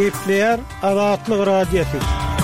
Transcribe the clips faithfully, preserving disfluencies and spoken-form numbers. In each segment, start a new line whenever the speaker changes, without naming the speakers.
Kepler Azatlyk Radiosu.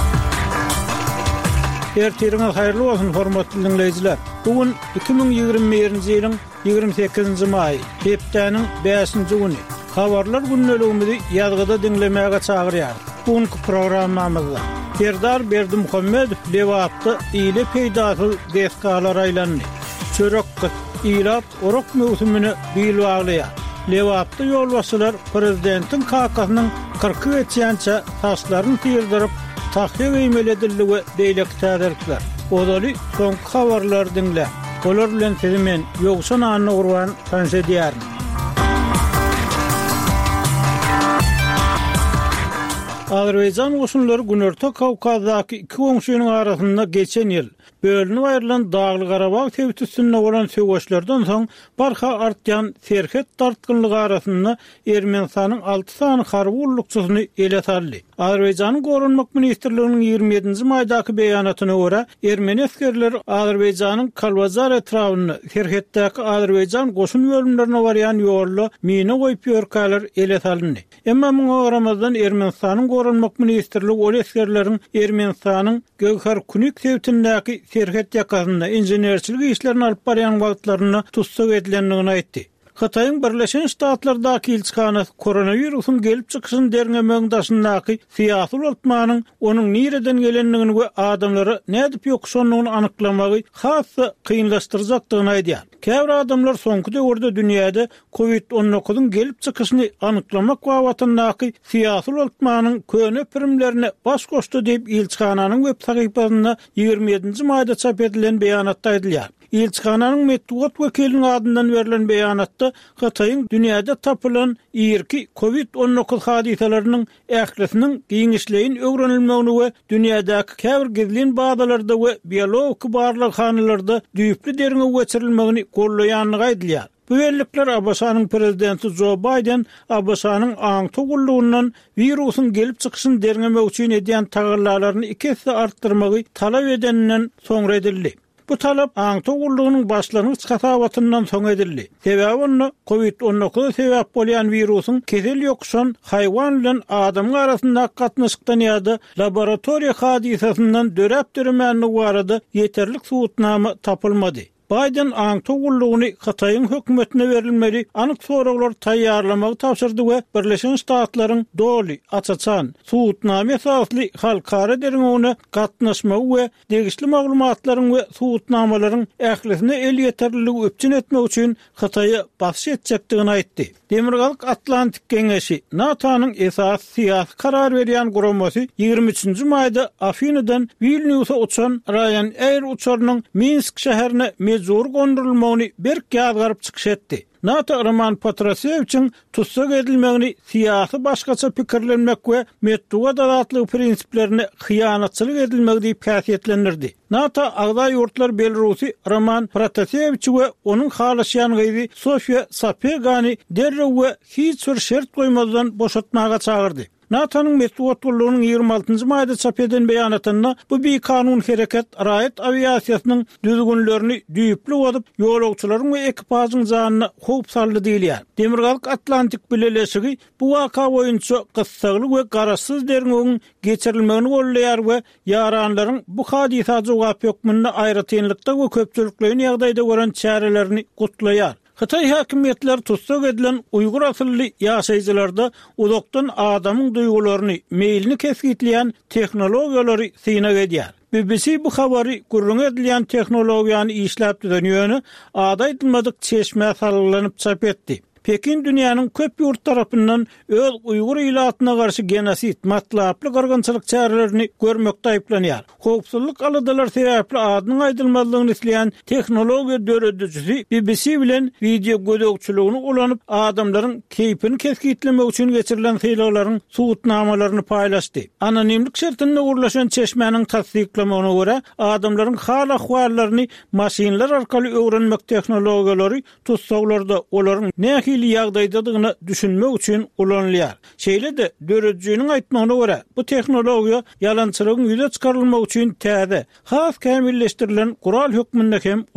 Ertirňiz haýyrly bolsun hormatly dinleýijiler. Bugün iki bin ýygrimi birinji ýylyň ýygrimi sekizinji maý, hepdeniň beşinji güni. Habarlar günneligimizi ýazgyda dinlemäge çagyrýar. Bugünkü programmamyzda Serdar Berdimuhammedow lewatda ýyly peýdasyl geskalar aýlandy. Çörek ýylat orok mewsümini biýil baglaýar. Lewatda ýolbaşçylar prezidentin kakasynyň kırkı geçýänçe taşlaryny tyrdyryp tahliye beýmelediligi deýlek täderler. Odaly soňky habarlar dinle. Olar bilen sizimen ýogşan anyny urwan tanşa diýär. Azerbaýjan goşunlary Günorta Kawkazdaky iki goňşunyň arasynda geçen ýyl bölünip aýrylan Dagly Garabag tewtüsünde bolan söwgeçlerden soň barha artýan serhet tartgynlygy arasynda Ermenistanyň alty sany harby ullukçysyny ele saldy. Azerbaýjanyň Gorunmak ministrliginiň ýygrimi ýedinji maýdaky beýanatyna görä, Ermeni askerleri Azerbaýjanyň Kalbazar etrawyny serhetdäki Azerbaýjan goşun bölümlerine barýan ýolda mine goýup ýörkäler ele saldy. Emma muňa Ramazan Ermenistanyň Gorunmak ministrligi ol askerleriň Ermenistanyň Gowhar Kunik tewtündäki serhet ýakasynda injenerçilik işlerini alyp barýan wagtlaryny tutsak edilendigini aýtdy. Hataýyň Birleşen Ştatlardaky elçihanasy koronawirusyň gelip çykyşyny derňemeňdaşyndaky syýasy ulutmanyň onuň nireden gelendigini we adamlary nädip ýokşanlygyny anyklamagy hassa kynlaşdyrjakdygyny aýdýar. Käbir adamlar soňky döwürde dünýäde covid on dokuzyň gelip çykyşyny anyklamak wagtyndaky syýasy ulutmanyň köne pirimlerini baş goşdy diýip elçihananyň web sahypasynda ýygrimi ýedinji maýda çap edilen beýanatda aýdylýar. Elçihananyň medeniýet wekiliniň adyndan berilen beýanatda Hataýyň dünýäde tapylan ýerki covid on dokuz hadisalarının ählisiniň giňişleýin öwrenilmegini we dünýädäki käbir gizlin badalarda we biologik barlykhanlarda düýüpli derňe geçirilmegini gollaýanlygy aýdylýar. Bu ellikler Abbasanyň prezidenti Joe Biden Abbasanyň aň togulluğundan virusyň gelip çykyşyny derňemek üçin edýän taýyarlaryny iki hisse artdyrmagy talap edeninden soňra edildi. Bu talap aň togullugynyň başlanyç hasabатyndan soň edildi. Sebäbi onu covid on dokuzy sebäp bolýan virusyň kesel ýokşan haýwan bilen adam arasynda gatnaşykdan ýa-da laboratoriýa hadisasyndan dörep dürmäni barada ýeterlik suwutnama tapylmady. Biden aň togullugyny Hataýyň hökümetine berilmeli anyk soraglar taýýarlamagy tapşyrdy we Birleşen Ştatlaryň doly, açaçan, suwutnama esasly halkara derňegine gatnaşmagy we degişli maglumatlaryň we suwutnamalaryň ählisine el ýeterliligi öpçün etmek üçin Hataýa basyş etjekdigini aýtdy. Demirgalyk Atlantik Geňeşi NATO'nyň esas syýasy karar berýän guramasy ýygrimi üçinji maýda Afinadan Vilnius'a uçan Ryanair uçarynyň Minsk şäherine mezur gondurulmagyny bir ýazgaryp çykyş etdi. NATO Roman Patrusevic'in tutsak edilmegini syýasy başgaça pikirlenmek we medeniýet azatlygy prinsiplerini hyýanatçylyk edilmegi diýip häsiýetlendirdi. NATO agda ýurtlar Belarusy Roman Patrusevich we onuň halaşýan gyzy Sofia Sapegani derrew we hiç bir şert goýmazdan boşatmaga çagyrdy. NATO'nun medeniýet bollugynyň ýygrimi altynjy maýda çap edilen beýanatynda bu bir kanun hereket raýat aviasiýasynyň düzgünlerini düýüpli bozup ýolagçylaryň we ekipasyň janyna howp saldy diýilýär. Demirgalyk Atlantik bilelesigi bu waka boýunça gyssalyk we garaşsyz derňegiň geçirilmegini gollaýar we ýaranlaryň bu hadisa jogap ýokmunda aýratynlykda we köpçüliklerini ýagdaýda gören çärelerini gutlaýar. Hataý häkimetler tutsak edilen Uygur asylly ýaşaýjylarda uzakdan adamyň duýgularyny, meýlini kesgitleýän tehnologiýalary syna edýär. B B C bu habary gurrun edilen tehnologiýany işläp dönýäni adaýdylmadyk çeşme salgylanyp çap etdi. Pekin dünýäniň köp ýurt tarapyndan öz Uygur ilatyna garşy genosit, matlaply gargynçylyk çärelerini görmekde aýplanýar. Howpsuzlyk aladalar sebäpli adynyň aýdylmalygyny isleýän tehnologiýa döredijisi B B C bilen video gödökçülügini ulanyp adamlaryň keypini keskitlemek üçin geçirilen hyýlalaryň suwutnamalaryny paýlaşdy. Anonimlik şertinde urlaşan çeşmenin tasdiklamagyna görä adamlaryň hal ahwallaryny maşinler arkaly öwrenmek tehnologiýalary tutsaklarda olaryň nähili ýagdaýdadygyny düşünmek üçin ulanylýar. Şeýle de döredijiniň aýtmagyna görä bu tehnologiýa ýalançylygyň ýüze çykarylmak üçin täze, has kämilleşdirilen gural hökmünde hem